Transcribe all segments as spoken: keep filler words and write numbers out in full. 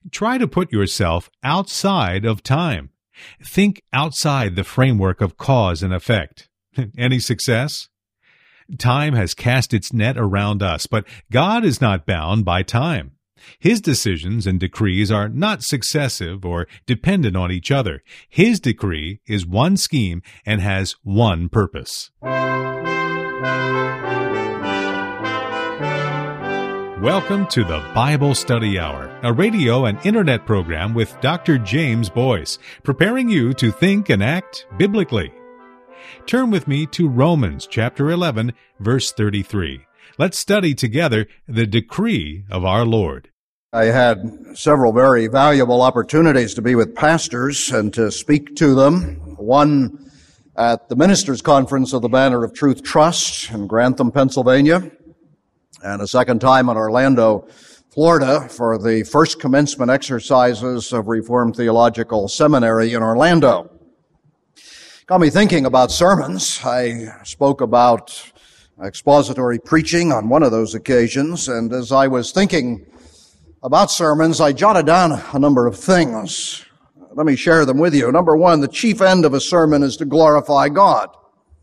Try to put yourself outside of time. Think outside the framework of cause and effect. Any success? Time has cast its net around us, but God is not bound by time. His decisions and decrees are not successive or dependent on each other. His decree is one scheme and has one purpose. Welcome to the Bible Study Hour, a radio and internet program with Doctor James Boyce, preparing you to think and act biblically. Turn with me to Romans chapter eleven, verse thirty-three. Let's study together the decree of our Lord. I had several very valuable opportunities to be with pastors and to speak to them. One at the Ministers' Conference of the Banner of Truth Trust in Grantham, Pennsylvania, and a second time in Orlando, Florida, for the first commencement exercises of Reformed Theological Seminary in Orlando. Got me thinking about sermons. I spoke about expository preaching on one of those occasions, and as I was thinking about sermons, I jotted down a number of things. Let me share them with you. Number one, the chief end of a sermon is to glorify God.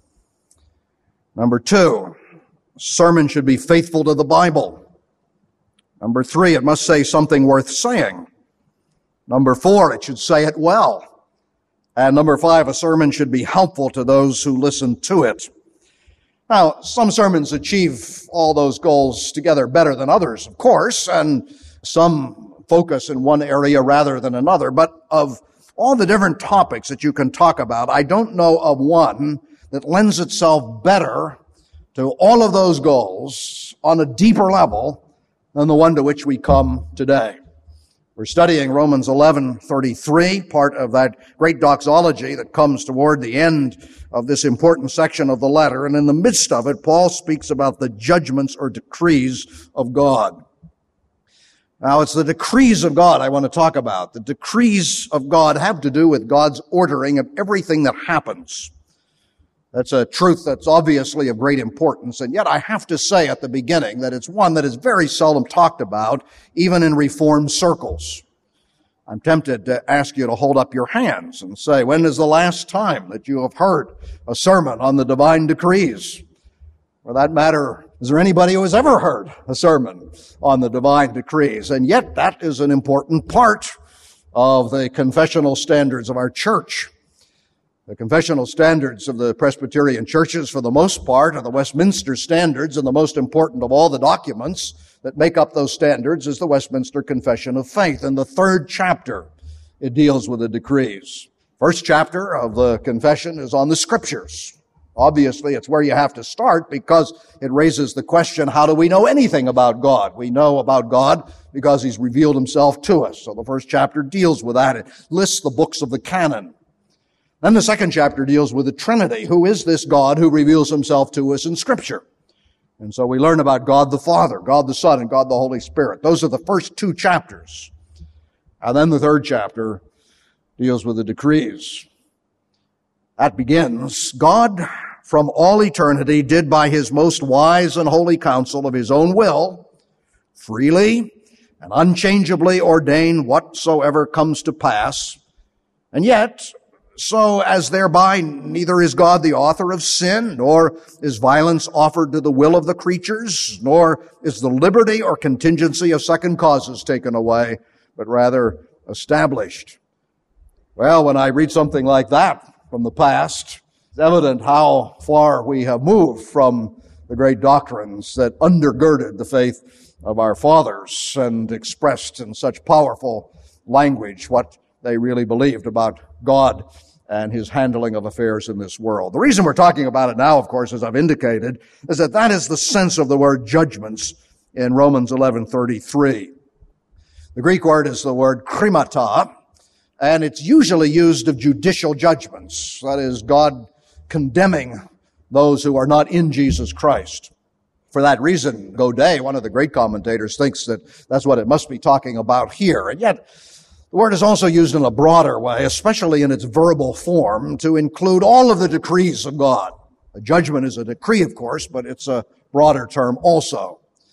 Number two, a sermon should be faithful to the Bible. Number three, it must say something worth saying. Number four, it should say it well. And number five, a sermon should be helpful to those who listen to it. Now, some sermons achieve all those goals together better than others, of course, and some focus in one area rather than another. But of all the different topics that you can talk about, I don't know of one that lends itself better to all of those goals on a deeper level than the one to which we come today. We're studying Romans eleven thirty-three, part of that great doxology that comes toward the end of this important section of the letter. And in the midst of it, Paul speaks about the judgments or decrees of God. Now, it's the decrees of God I want to talk about. The decrees of God have to do with God's ordering of everything that happens. That's a truth that's obviously of great importance, and yet I have to say at the beginning that it's one that is very seldom talked about, even in Reformed circles. I'm tempted to ask you to hold up your hands and say, when is the last time that you have heard a sermon on the divine decrees? For that matter, is there anybody who has ever heard a sermon on the divine decrees? And yet that is an important part of the confessional standards of our church. The confessional standards of the Presbyterian churches, for the most part, are the Westminster Standards, and the most important of all the documents that make up those standards is the Westminster Confession of Faith. In the third chapter, it deals with the decrees. First chapter of the confession is on the Scriptures. Obviously, it's where you have to start because it raises the question, how do we know anything about God? We know about God because He's revealed Himself to us. So the first chapter deals with that. It lists the books of the canon. Then the second chapter deals with the Trinity. Who is this God who reveals Himself to us in Scripture? And so we learn about God the Father, God the Son, and God the Holy Spirit. Those are the first two chapters. And then the third chapter deals with the decrees. That begins, God from all eternity did by His most wise and holy counsel of His own will, freely and unchangeably ordain whatsoever comes to pass. And yet, so as thereby neither is God the author of sin, nor is violence offered to the will of the creatures, nor is the liberty or contingency of second causes taken away, but rather established. Well, when I read something like that from the past, it's evident how far we have moved from the great doctrines that undergirded the faith of our fathers and expressed in such powerful language what they really believed about God and His handling of affairs in this world. The reason we're talking about it now, of course, as I've indicated, is that that is the sense of the word judgments in Romans eleven thirty-three. The Greek word is the word krimata, and it's usually used of judicial judgments. That is, God condemning those who are not in Jesus Christ. For that reason, Godet, one of the great commentators, thinks that that's what it must be talking about here. And yet, the word is also used in a broader way, especially in its verbal form, to include all of the decrees of God. A judgment is a decree, of course, but it's a broader term also.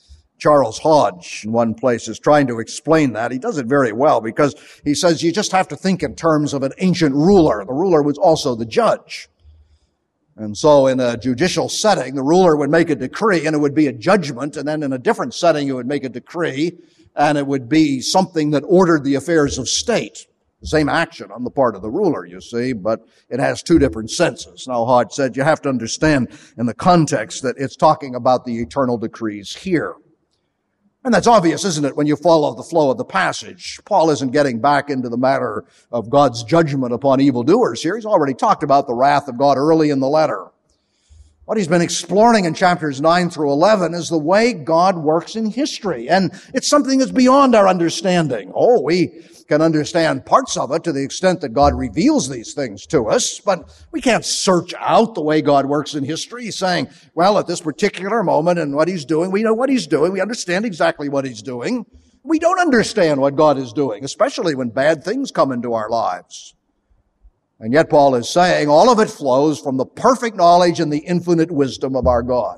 Charles Hodge, in one place, is trying to explain that. He does it very well because he says you just have to think in terms of an ancient ruler. The ruler was also the judge. And so in a judicial setting, the ruler would make a decree and it would be a judgment, and then in a different setting, it would make a decree and it would be something that ordered the affairs of state. The same action on the part of the ruler, you see, but it has two different senses. Now, Hodge said you have to understand in the context that it's talking about the eternal decrees here. And that's obvious, isn't it, when you follow the flow of the passage? Paul isn't getting back into the matter of God's judgment upon evildoers here. He's already talked about the wrath of God early in the letter. What he's been exploring in chapters nine through eleven is the way God works in history. And it's something that's beyond our understanding. Oh, we can understand parts of it to the extent that God reveals these things to us, but we can't search out the way God works in history, saying, well, at this particular moment and what he's doing, we know what he's doing, we understand exactly what he's doing. We don't understand what God is doing, especially when bad things come into our lives. And yet Paul is saying all of it flows from the perfect knowledge and the infinite wisdom of our God.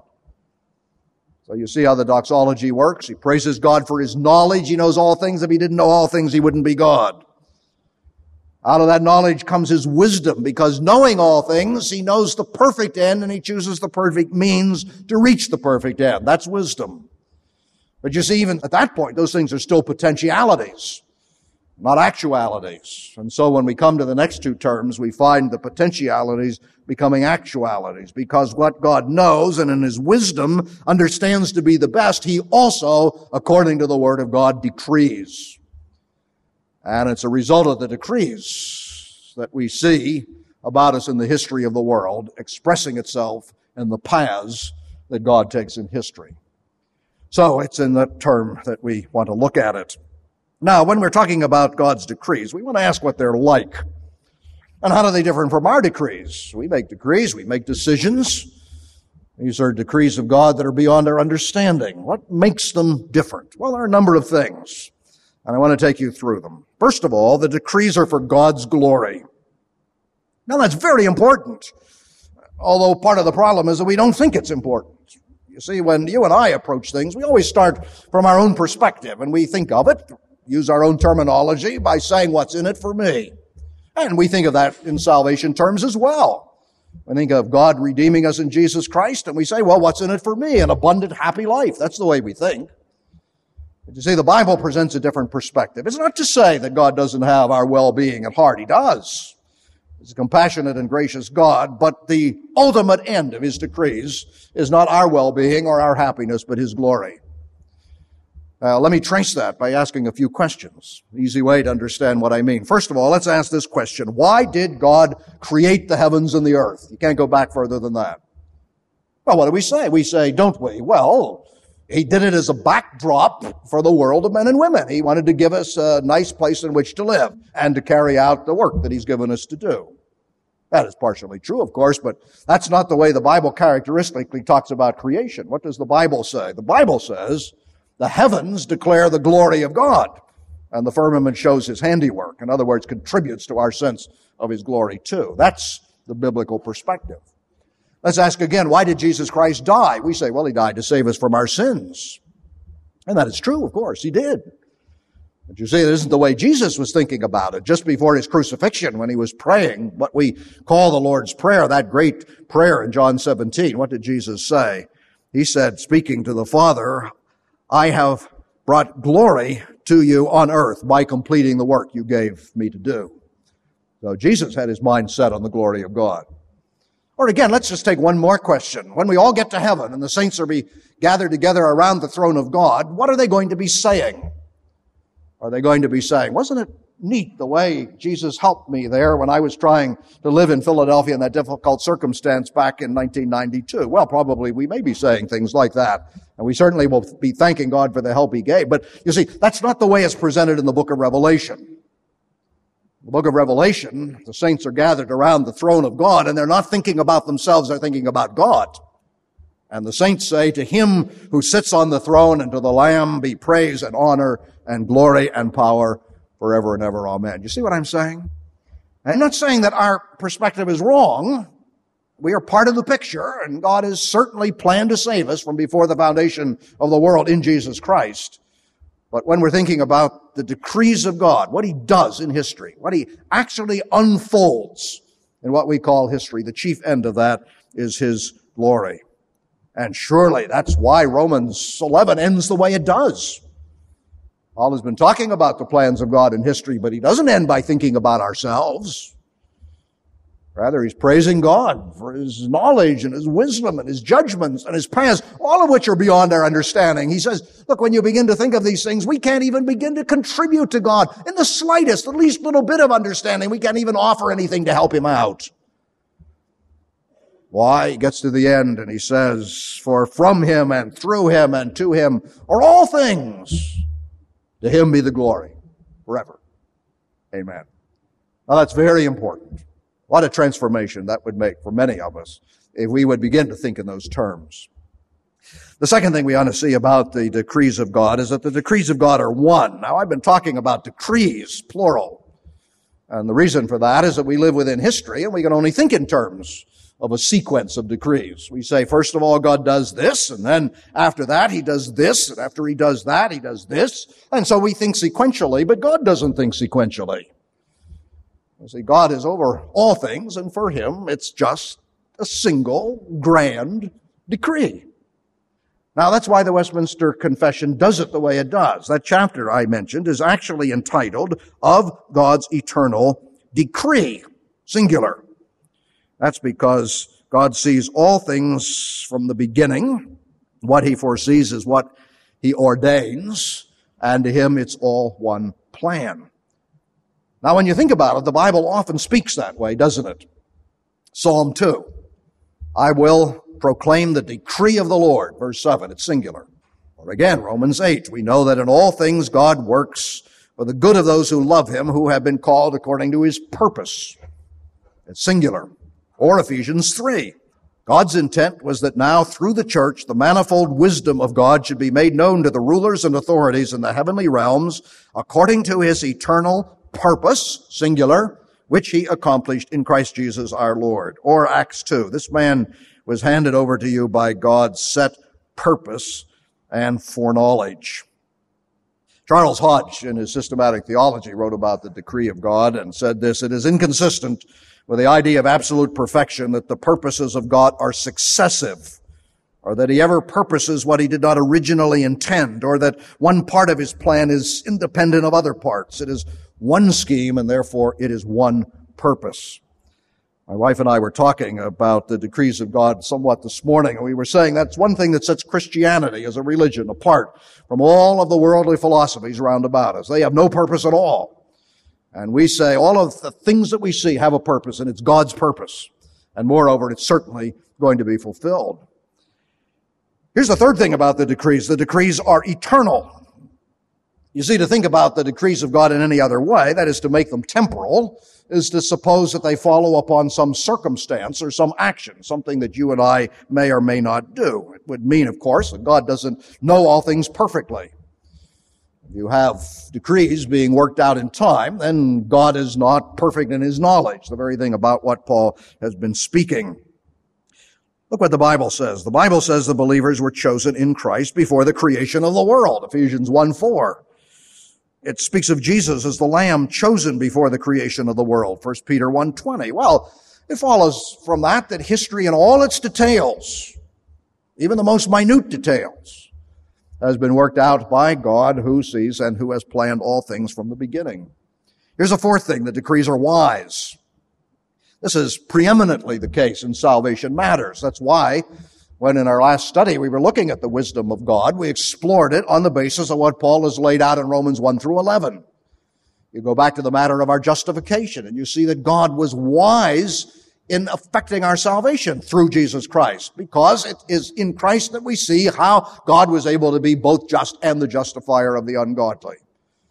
So you see how the doxology works. He praises God for his knowledge. He knows all things. If he didn't know all things, he wouldn't be God. Out of that knowledge comes his wisdom, because knowing all things, he knows the perfect end and he chooses the perfect means to reach the perfect end. That's wisdom. But you see, even at that point, those things are still potentialities, not actualities. And so when we come to the next two terms, we find the potentialities becoming actualities, because what God knows and in his wisdom understands to be the best, he also, according to the word of God, decrees. And it's a result of the decrees that we see about us in the history of the world expressing itself in the paths that God takes in history. So it's in that term that we want to look at it. Now, when we're talking about God's decrees, we want to ask what they're like. And how do they differ from our decrees? We make decrees, we make decisions. These are decrees of God that are beyond our understanding. What makes them different? Well, there are a number of things, and I want to take you through them. First of all, the decrees are for God's glory. Now, that's very important, although part of the problem is that we don't think it's important. You see, when you and I approach things, we always start from our own perspective, and we think of it, use our own terminology by saying, what's in it for me? And we think of that in salvation terms as well. We think of God redeeming us in Jesus Christ, and we say, well, what's in it for me? An abundant, happy life. That's the way we think. But you see, the Bible presents a different perspective. It's not to say that God doesn't have our well-being at heart. He does. He's a compassionate and gracious God, but the ultimate end of his decrees is not our well-being or our happiness, but his glory. Uh, let me trace that by asking a few questions. Easy way to understand what I mean. First of all, let's ask this question. Why did God create the heavens and the earth? You can't go back further than that. Well, what do we say? We say, don't we? Well, he did it as a backdrop for the world of men and women. He wanted to give us a nice place in which to live and to carry out the work that he's given us to do. That is partially true, of course, but that's not the way the Bible characteristically talks about creation. What does the Bible say? The Bible says, the heavens declare the glory of God, and the firmament shows his handiwork. In other words, contributes to our sense of his glory too. That's the biblical perspective. Let's ask again, why did Jesus Christ die? We say, well, he died to save us from our sins. And that is true, of course, he did. But you see, it isn't the way Jesus was thinking about it. Just before his crucifixion, when he was praying, what we call the Lord's Prayer, that great prayer in John seventeen, what did Jesus say? He said, speaking to the Father, I have brought glory to you on earth by completing the work you gave me to do. So Jesus had his mind set on the glory of God. Or again, let's just take one more question. When we all get to heaven and the saints are be gathered together around the throne of God, what are they going to be saying? Are they going to be saying, wasn't it neat the way Jesus helped me there when I was trying to live in Philadelphia in that difficult circumstance back in nineteen ninety-two? Well, probably we may be saying things like that. And we certainly will be thanking God for the help he gave. But you see, that's not the way it's presented in the book of Revelation. The book of Revelation, the saints are gathered around the throne of God, and they're not thinking about themselves, they're thinking about God. And the saints say, to him who sits on the throne and to the Lamb be praise and honor and glory and power forever and ever. Amen. You see what I'm saying? I'm not saying that our perspective is wrong. We are part of the picture, and God has certainly planned to save us from before the foundation of the world in Jesus Christ. But when we're thinking about the decrees of God, what He does in history, what He actually unfolds in what we call history, the chief end of that is His glory. And surely that's why Romans eleven ends the way it does. Paul has been talking about the plans of God in history, but he doesn't end by thinking about ourselves. Rather, he's praising God for His knowledge and His wisdom and His judgments and His plans, all of which are beyond our understanding. He says, look, when you begin to think of these things, we can't even begin to contribute to God in the slightest, the least little bit of understanding. We can't even offer anything to help Him out. Why? He gets to the end and he says, for from Him and through Him and to Him are all things. To Him be the glory forever. Amen. Now that's very important. What a transformation that would make for many of us if we would begin to think in those terms. The second thing we ought to see about the decrees of God is that the decrees of God are one. Now, I've been talking about decrees, plural. And the reason for that is that we live within history and we can only think in terms of a sequence of decrees. We say, first of all, God does this, and then after that, He does this, and after He does that, He does this. And so we think sequentially, but God doesn't think sequentially. You see, God is over all things, and for Him, it's just a single grand decree. Now, that's why the Westminster Confession does it the way it does. That chapter I mentioned is actually entitled, Of God's Eternal Decree, singular. That's because God sees all things from the beginning. What He foresees is what He ordains, and to Him it's all one plan. Now, when you think about it, the Bible often speaks that way, doesn't it? Psalm two, I will proclaim the decree of the Lord, verse seven, it's singular. Or again, Romans eight, we know that in all things God works for the good of those who love Him, who have been called according to His purpose. It's singular. Or Ephesians three, God's intent was that now through the church, the manifold wisdom of God should be made known to the rulers and authorities in the heavenly realms according to His eternal purpose, singular, which He accomplished in Christ Jesus our Lord. Or Acts two, this man was handed over to you by God's set purpose and foreknowledge. Charles Hodge, in his Systematic Theology, wrote about the decree of God and said this, it is inconsistent with the idea of absolute perfection that the purposes of God are successive, or that He ever purposes what He did not originally intend, or that one part of His plan is independent of other parts. It is one scheme, and therefore it is one purpose. My wife and I were talking about the decrees of God somewhat this morning, and we were saying that's one thing that sets Christianity as a religion apart from all of the worldly philosophies around about us. They have no purpose at all. And we say all of the things that we see have a purpose, and it's God's purpose. And moreover, it's certainly going to be fulfilled. Here's the third thing about the decrees. The decrees are eternal. You see, to think about the decrees of God in any other way, that is to make them temporal, is to suppose that they follow upon some circumstance or some action, something that you and I may or may not do. It would mean, of course, that God doesn't know all things perfectly. If you have decrees being worked out in time, then God is not perfect in His knowledge, the very thing about what Paul has been speaking. Look what the Bible says. The Bible says the believers were chosen in Christ before the creation of the world, Ephesians one four. It speaks of Jesus as the Lamb chosen before the creation of the world, First Peter one twenty. Well, it follows from that that history in all its details, even the most minute details, has been worked out by God who sees and who has planned all things from the beginning. Here's a fourth thing. The decrees are wise. This is preeminently the case in salvation matters. That's why when in our last study we were looking at the wisdom of God, we explored it on the basis of what Paul has laid out in Romans one through eleven. You go back to the matter of our justification and you see that God was wise in affecting our salvation through Jesus Christ, because it is in Christ that we see how God was able to be both just and the justifier of the ungodly.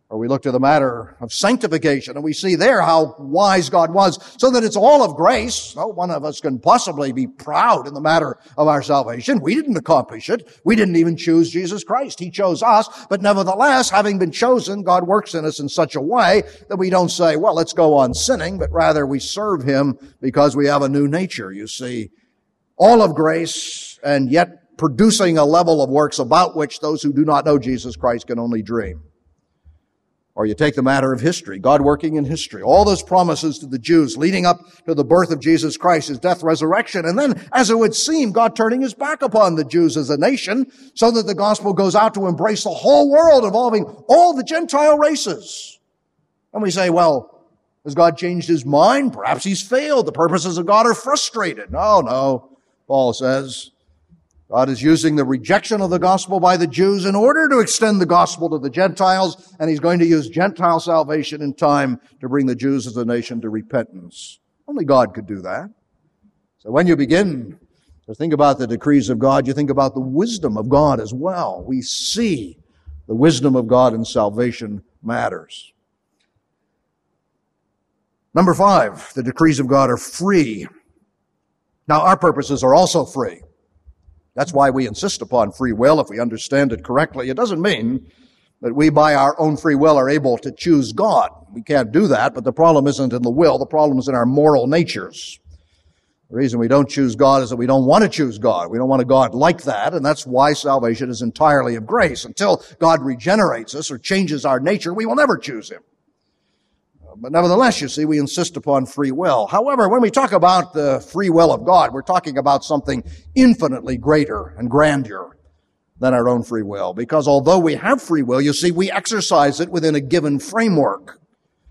Or we look to the matter of sanctification, and we see there how wise God was, so that it's all of grace. No one of us can possibly be proud in the matter of our salvation. We didn't accomplish it. We didn't even choose Jesus Christ. He chose us, but nevertheless, having been chosen, God works in us in such a way that we don't say, well, let's go on sinning, but rather we serve Him because we have a new nature. You see, all of grace, and yet producing a level of works about which those who do not know Jesus Christ can only dream. Or you take the matter of history, God working in history. All those promises to the Jews leading up to the birth of Jesus Christ, His death, resurrection, and then, as it would seem, God turning His back upon the Jews as a nation so that the gospel goes out to embrace the whole world, involving all the Gentile races. And we say, well, has God changed His mind? Perhaps He's failed. The purposes of God are frustrated. No, no, Paul says. God is using the rejection of the gospel by the Jews in order to extend the gospel to the Gentiles, and He's going to use Gentile salvation in time to bring the Jews as a nation to repentance. Only God could do that. So when you begin to think about the decrees of God, you think about the wisdom of God as well. We see the wisdom of God in salvation matters. Number five, the decrees of God are free. Now, our purposes are also free. That's why we insist upon free will, if we understand it correctly. It doesn't mean that we, by our own free will, are able to choose God. We can't do that, but the problem isn't in the will. The problem is in our moral natures. The reason we don't choose God is that we don't want to choose God. We don't want a God like that, and that's why salvation is entirely of grace. Until God regenerates us or changes our nature, we will never choose Him. But nevertheless, you see, we insist upon free will. However, when we talk about the free will of God, we're talking about something infinitely greater and grander than our own free will. Because although we have free will, you see, we exercise it within a given framework.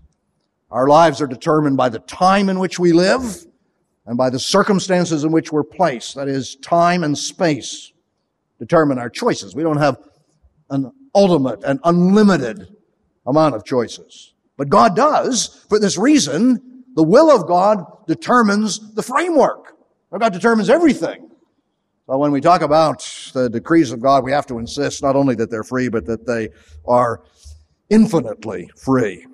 Our lives are determined by the time in which we live and by the circumstances in which we're placed. That is, time and space determine our choices. We don't have an ultimate and unlimited amount of choices. But God does. For this reason, the will of God determines the framework. God determines everything. So when we talk about the decrees of God, we have to insist not only that they're free, but that they are infinitely free.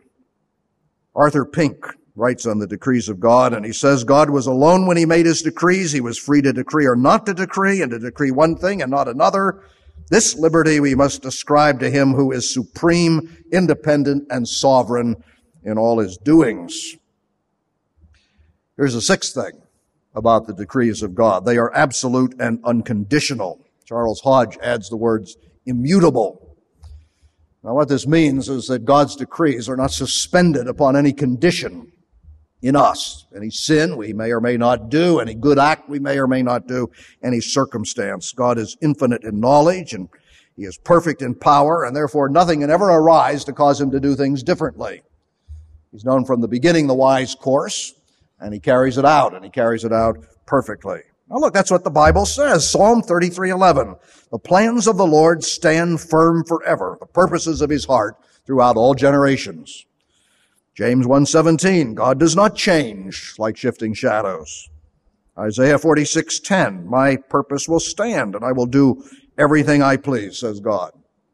Arthur Pink writes on the decrees of God, and he says, God was alone when He made His decrees. He was free to decree or not to decree, and to decree one thing and not another. This liberty we must ascribe to Him who is supreme, independent, and sovereign in all His doings. Here's the sixth thing about the decrees of God. They are absolute and unconditional. Charles Hodge adds the words immutable. Now what this means is that God's decrees are not suspended upon any condition in us. Any sin we may or may not do, any good act we may or may not do, any circumstance. God is infinite in knowledge, and He is perfect in power, and therefore nothing can ever arise to cause Him to do things differently. He's known from the beginning the wise course, and He carries it out, and He carries it out perfectly. Now look, that's what the Bible says. Psalm thirty-three eleven. The plans of the Lord stand firm forever, the purposes of His heart throughout all generations. James one seventeen, God does not change like shifting shadows. Isaiah forty-six ten, my purpose will stand and I will do everything I please, says God.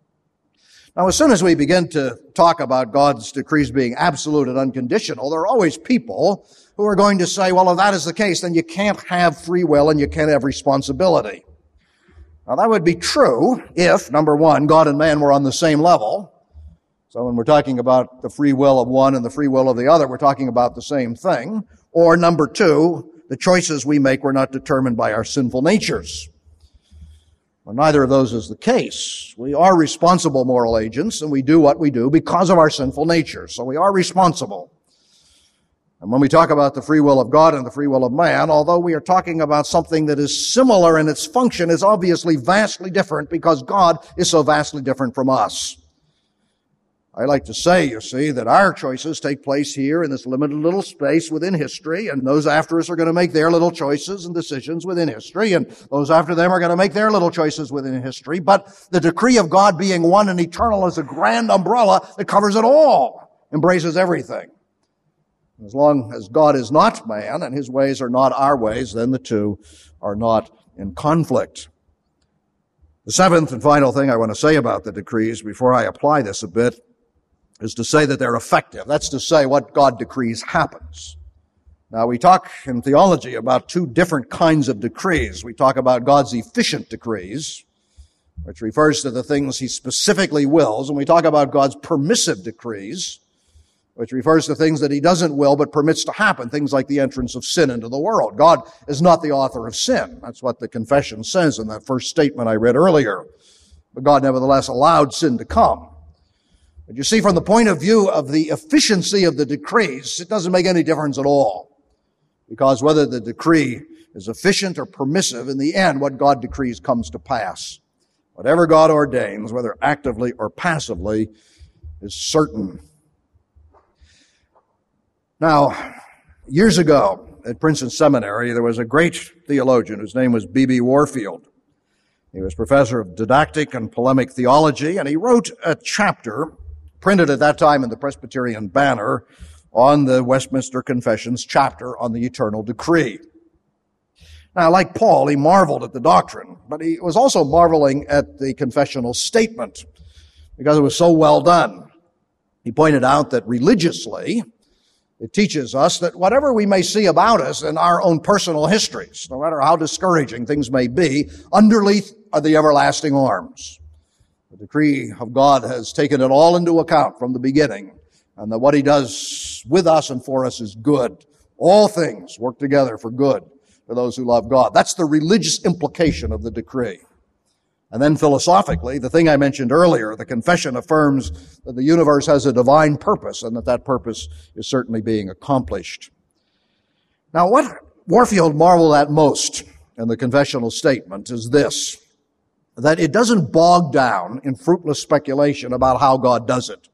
Now, as soon as we begin to talk about God's decrees being absolute and unconditional, there are always people who are going to say, well, if that is the case, then you can't have free will and you can't have responsibility. Now, that would be true if, number one, God and man were on the same level. So when we're talking about the free will of one and the free will of the other, we're talking about the same thing. Or number two, the choices we make were not determined by our sinful natures. Well, neither of those is the case. We are responsible moral agents, and we do what we do because of our sinful nature. So we are responsible. And when we talk about the free will of God and the free will of man, although we are talking about something that is similar in its function, is obviously vastly different because God is so vastly different from us. I like to say, you see, that our choices take place here in this limited little space within history, and those after us are going to make their little choices and decisions within history, and those after them are going to make their little choices within history. But the decree of God being one and eternal is a grand umbrella that covers it all, embraces everything. As long as God is not man and His ways are not our ways, then the two are not in conflict. The seventh and final thing I want to say about the decrees before I apply this a bit is to say that they're effective. That's to say what God decrees happens. Now, we talk in theology about two different kinds of decrees. We talk about God's efficient decrees, which refers to the things He specifically wills, and we talk about God's permissive decrees, which refers to things that He doesn't will but permits to happen, things like the entrance of sin into the world. God is not the author of sin. That's what the confession says in that first statement I read earlier. But God nevertheless allowed sin to come. But you see, from the point of view of the efficiency of the decrees, it doesn't make any difference at all. Because whether the decree is efficient or permissive, in the end, what God decrees comes to pass. Whatever God ordains, whether actively or passively, is certain. Now, years ago at Princeton Seminary, there was a great theologian whose name was B B Warfield. He was professor of didactic and polemic theology, and he wrote a chapter, printed at that time in the Presbyterian Banner, on the Westminster Confession's chapter on the eternal decree. Now, like Paul, he marveled at the doctrine, but he was also marveling at the confessional statement because it was so well done. He pointed out that religiously, it teaches us that whatever we may see about us in our own personal histories, no matter how discouraging things may be, underneath are the everlasting arms. The decree of God has taken it all into account from the beginning, and that what He does with us and for us is good. All things work together for good for those who love God. That's the religious implication of the decree. And then philosophically, the thing I mentioned earlier, the confession affirms that the universe has a divine purpose and that that purpose is certainly being accomplished. Now, what Warfield marveled at most in the confessional statement is this, that it doesn't bog down in fruitless speculation about how God does it.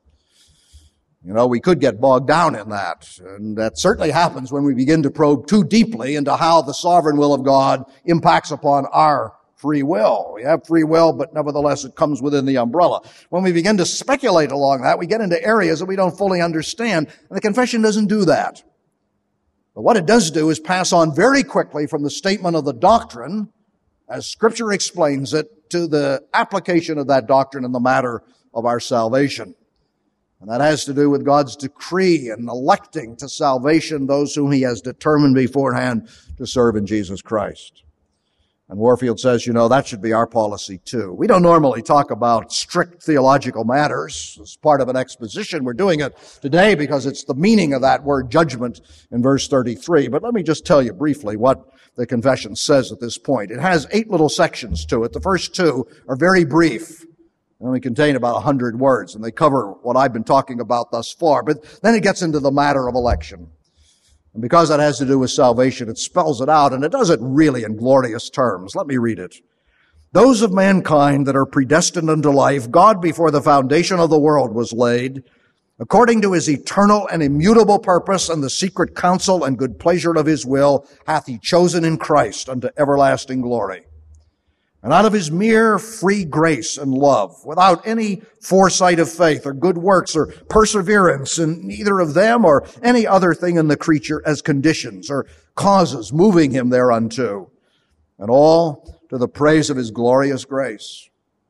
You know, we could get bogged down in that, and that certainly happens when we begin to probe too deeply into how the sovereign will of God impacts upon our free will. We have free will, but nevertheless it comes within the umbrella. When we begin to speculate along that, we get into areas that we don't fully understand, and the confession doesn't do that. But what it does do is pass on very quickly from the statement of the doctrine, as Scripture explains it, to the application of that doctrine in the matter of our salvation. And that has to do with God's decree in electing to salvation those whom He has determined beforehand to serve in Jesus Christ. And Warfield says, you know, that should be our policy too. We don't normally talk about strict theological matters as part of an exposition. We're doing it today because it's the meaning of that word judgment in verse thirty-three. But let me just tell you briefly what the confession says at this point. It has eight little sections to it. The first two are very brief. They only contain about a hundred words, and they cover what I've been talking about thus far. But then it gets into the matter of election. And because that has to do with salvation, it spells it out, and it does it really in glorious terms. Let me read it. Those of mankind that are predestined unto life, God before the foundation of the world was laid, according to His eternal and immutable purpose and the secret counsel and good pleasure of His will, hath He chosen in Christ unto everlasting glory. And out of His mere free grace and love, without any foresight of faith or good works or perseverance in either of them or any other thing in the creature as conditions or causes moving Him thereunto, and all to the praise of His glorious grace.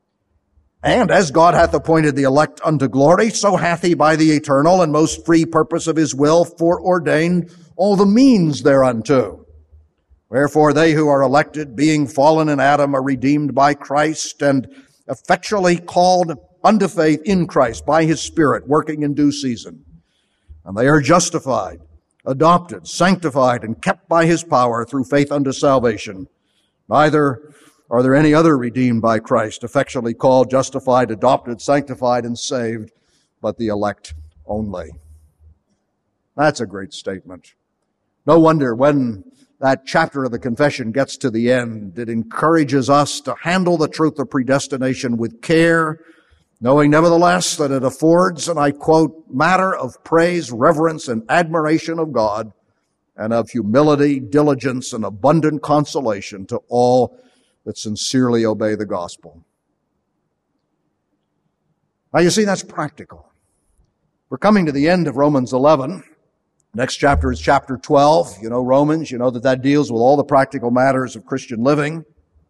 And as God hath appointed the elect unto glory, so hath He by the eternal and most free purpose of His will foreordained all the means thereunto. Wherefore they who are elected, being fallen in Adam, are redeemed by Christ and effectually called unto faith in Christ by His Spirit, working in due season. And they are justified, adopted, sanctified, and kept by His power through faith unto salvation. Neither are there any other redeemed by Christ, effectually called, justified, adopted, sanctified, and saved, but the elect only. That's a great statement. No wonder when that chapter of the confession gets to the end, it encourages us to handle the truth of predestination with care, knowing nevertheless that it affords, and I quote, matter of praise, reverence, and admiration of God, and of humility, diligence, and abundant consolation to all that sincerely obey the gospel. Now you see, that's practical. We're coming to the end of Romans eleven. Next chapter is chapter twelve. You know Romans. You know that that deals with all the practical matters of Christian living.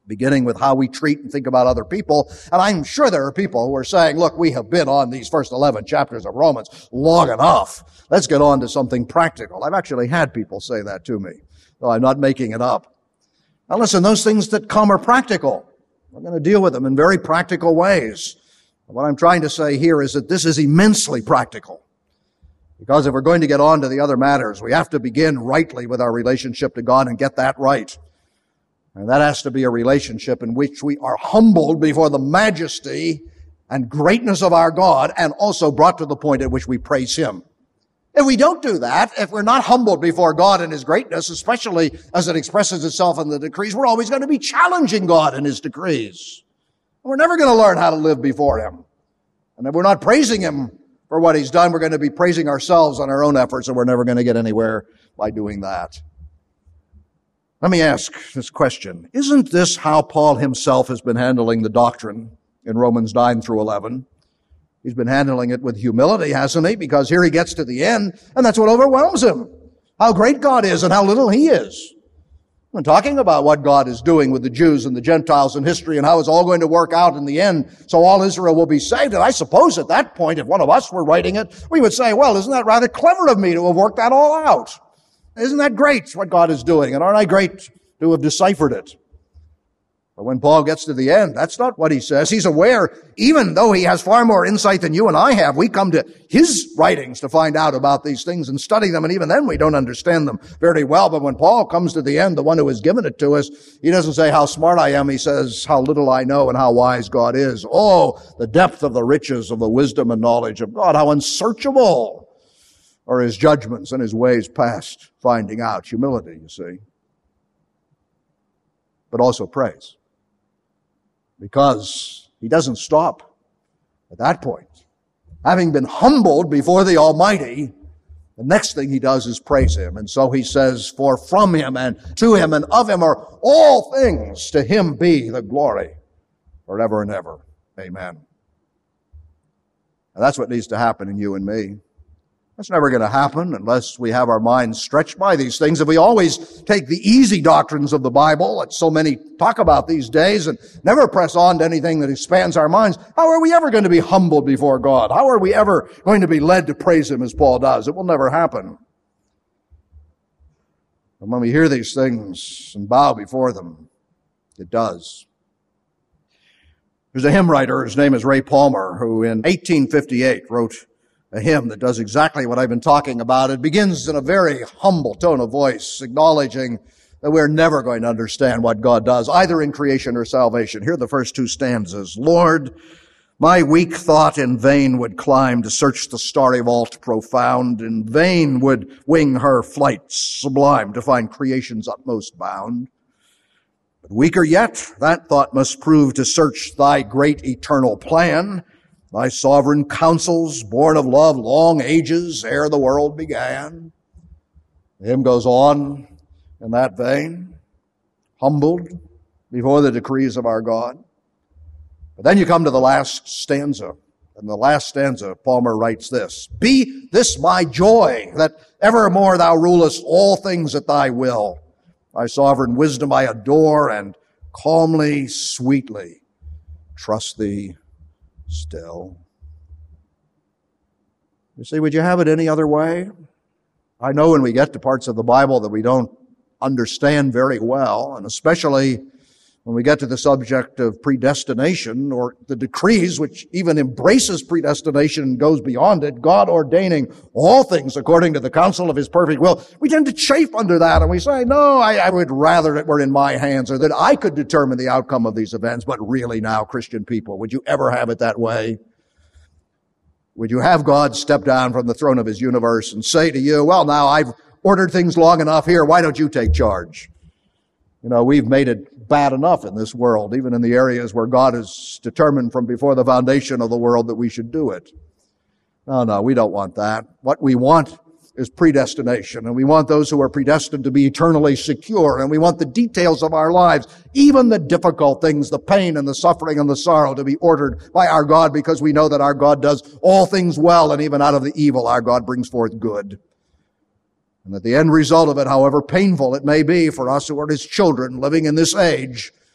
beginning with how we treat and think about other people. And I'm sure there are people who are saying, look, we have been on these first eleven chapters of Romans long enough. Let's get on to something practical. I've actually had people say that to me, so I'm not making it up. Now listen, those things that come are practical. We're going to deal with them in very practical ways. What I'm trying to say here is that this is immensely practical. Because if we're going to get on to the other matters, we have to begin rightly with our relationship to God and get that right. And that has to be a relationship in which we are humbled before the majesty and greatness of our God, and also brought to the point at which we praise Him. If we don't do that, if we're not humbled before God and His greatness, especially as it expresses itself in the decrees, we're always going to be challenging God in His decrees. We're never going to learn how to live before Him. And if we're not praising Him for what He's done, we're going to be praising ourselves on our own efforts, and we're never going to get anywhere by doing that. Let me ask this question. Isn't this how Paul himself has been handling the doctrine in Romans nine through eleven? He's been handling it with humility, hasn't he? Because here he gets to the end, and that's what overwhelms him. How great God is and how little he is. I'm talking about what God is doing with the Jews and the Gentiles in history and how it's all going to work out in the end so all Israel will be saved. And I suppose at that point, if one of us were writing it, we would say, well, isn't that rather clever of me to have worked that all out? Isn't that great what God is doing? And aren't I great to have deciphered it? But when Paul gets to the end, that's not what he says. He's aware, even though he has far more insight than you and I have, we come to his writings to find out about these things and study them, and even then we don't understand them very well. But when Paul comes to the end, the one who has given it to us, he doesn't say how smart I am. He says how little I know and how wise God is. Oh, the depth of the riches of the wisdom and knowledge of God. How unsearchable are His judgments and His ways past finding out. Humility, you see. But also praise. Because he doesn't stop at that point. Having been humbled before the Almighty, the next thing he does is praise Him. And so he says, for from Him and to Him and of Him are all things. To Him be the glory forever and ever. Amen. And that's what needs to happen in you and me. That's never going to happen unless we have our minds stretched by these things. If we always take the easy doctrines of the Bible, that so many talk about these days, and never press on to anything that expands our minds, how are we ever going to be humbled before God? How are we ever going to be led to praise Him as Paul does? It will never happen. And when we hear these things and bow before them, it does. There's a hymn writer, his name is Ray Palmer, who in eighteen fifty-eight wrote a hymn that does exactly what I've been talking about. It begins in a very humble tone of voice, acknowledging that we're never going to understand what God does, either in creation or salvation. Here are the first two stanzas. Lord, my weak thought in vain would climb to search the starry vault profound. In vain would wing her flight sublime to find creation's utmost bound. But weaker yet, that thought must prove to search Thy great eternal plan, Thy sovereign counsels, born of love long ages ere the world began. The hymn goes on in that vein, humbled before the decrees of our God. But then you come to the last stanza. In the last stanza, Palmer writes this, be this my joy, that evermore Thou rulest all things at Thy will. Thy sovereign wisdom I adore, and calmly, sweetly trust Thee still. You see, would you have it any other way? I know when we get to parts of the Bible that we don't understand very well, and especially when we get to the subject of predestination or the decrees, which even embraces predestination and goes beyond it, God ordaining all things according to the counsel of His perfect will, we tend to chafe under that and we say, no, I, I would rather it were in my hands or that I could determine the outcome of these events. But really now, Christian people, would you ever have it that way? Would you have God step down from the throne of His universe and say to you, well, now I've ordered things long enough here, why don't you take charge? You know, we've made it bad enough in this world, even in the areas where God has determined from before the foundation of the world that we should do it. No, no, we don't want that. What we want is predestination, and we want those who are predestined to be eternally secure, and we want the details of our lives, even the difficult things, the pain and the suffering and the sorrow, to be ordered by our God, because we know that our God does all things well, and even out of the evil our God brings forth good. And that the end result of it, however painful it may be for us who are His children living in this age,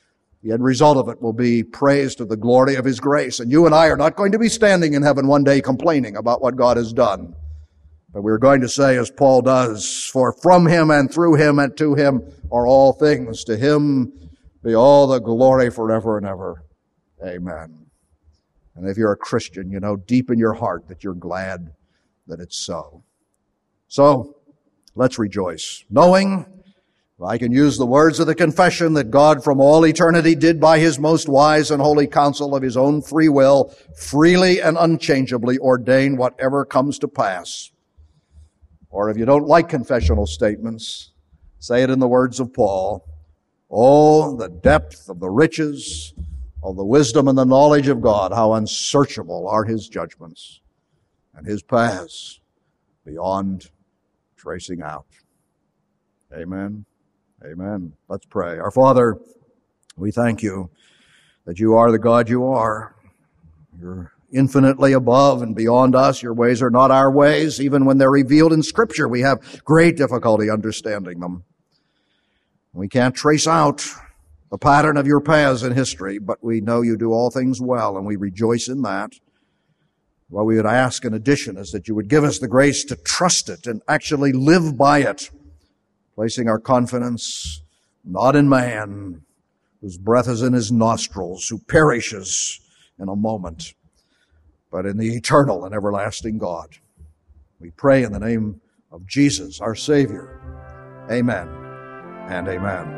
The end result of it will be praise to the glory of His grace. And you and I are not going to be standing in heaven one day complaining about what God has done. But we're going to say, as Paul does, for from Him and through Him and to Him are all things. To Him be all the glory forever and ever. Amen. And if you're a Christian, you know deep in your heart that you're glad that it's so. So, let's rejoice, knowing, if I can use the words of the confession, that God from all eternity did by His most wise and holy counsel of His own free will, freely and unchangeably ordain whatever comes to pass. Or if you don't like confessional statements, say it in the words of Paul, oh, the depth of the riches of the wisdom and the knowledge of God, how unsearchable are His judgments and His paths beyond tracing out. Amen. Amen. Let's pray. Our Father, we thank You that You are the God You are. You're infinitely above and beyond us. Your ways are not our ways. Even when they're revealed in Scripture, we have great difficulty understanding them. We can't trace out the pattern of Your paths in history, but we know You do all things well, and we rejoice in that. What we would ask in addition is that You would give us the grace to trust it and actually live by it, placing our confidence not in man, whose breath is in his nostrils, who perishes in a moment, but in the eternal and everlasting God. We pray in the name of Jesus, our Savior. Amen and amen.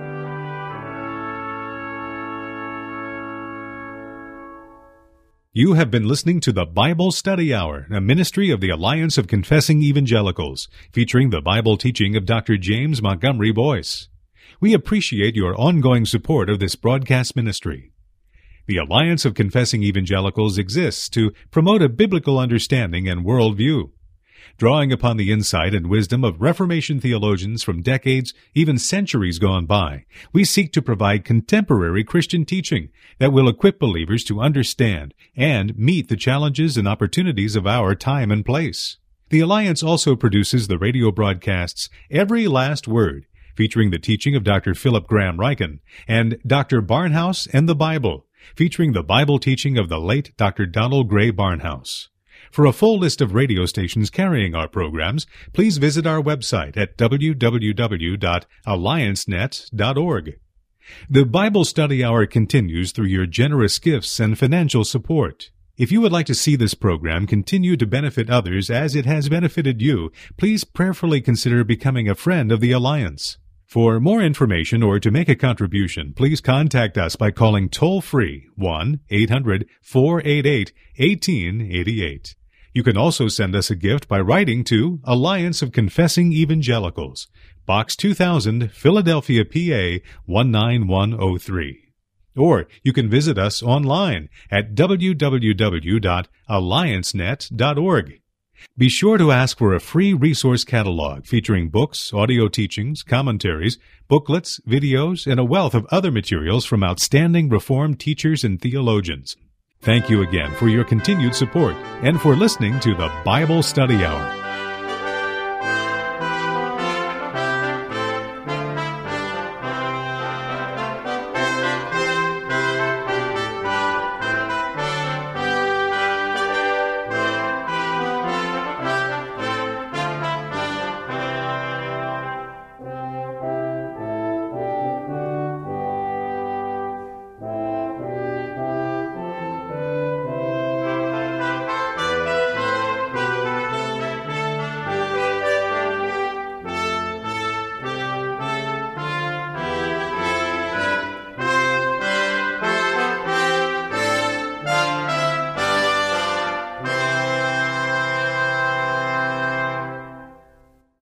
You have been listening to the Bible Study Hour, a ministry of the Alliance of Confessing Evangelicals, featuring the Bible teaching of Doctor James Montgomery Boyce. We appreciate your ongoing support of this broadcast ministry. The Alliance of Confessing Evangelicals exists to promote a biblical understanding and worldview. Drawing upon the insight and wisdom of Reformation theologians from decades, even centuries gone by, we seek to provide contemporary Christian teaching that will equip believers to understand and meet the challenges and opportunities of our time and place. The Alliance also produces the radio broadcasts Every Last Word, featuring the teaching of Doctor Philip Graham Ryken, and Doctor Barnhouse and the Bible, featuring the Bible teaching of the late Doctor Donald Gray Barnhouse. For a full list of radio stations carrying our programs, please visit our website at w w w dot alliance net dot org. The Bible Study Hour continues through your generous gifts and financial support. If you would like to see this program continue to benefit others as it has benefited you, please prayerfully consider becoming a friend of the Alliance. For more information or to make a contribution, please contact us by calling toll-free one eight hundred four eight eight one eight eight eight. You can also send us a gift by writing to Alliance of Confessing Evangelicals, Box two thousand, Philadelphia, P A one nine one oh three. Or you can visit us online at w w w dot alliance net dot org. Be sure to ask for a free resource catalog featuring books, audio teachings, commentaries, booklets, videos, and a wealth of other materials from outstanding Reformed teachers and theologians. Thank you again for your continued support and for listening to the Bible Study Hour.